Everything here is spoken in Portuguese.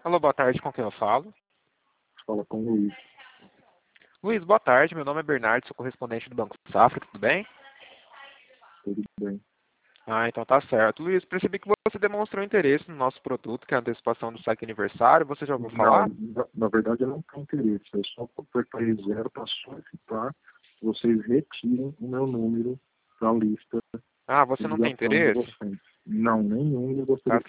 Alô, boa tarde, com quem eu falo? Fala com o Luiz. Luiz, boa tarde, meu nome é Bernardo, sou correspondente do Banco Safra, tudo bem? Tudo bem. Ah, então tá certo. Luiz, percebi que você demonstrou interesse no nosso produto, que é a antecipação do saque aniversário, você já ouviu Não, falar? na verdade eu não tenho interesse. Eu só apertei zero para solicitar que vocês retirem o meu número da lista Ah, você de não tem ligação de interesse? vocês. Não, nenhum. Eu Tá gostaria que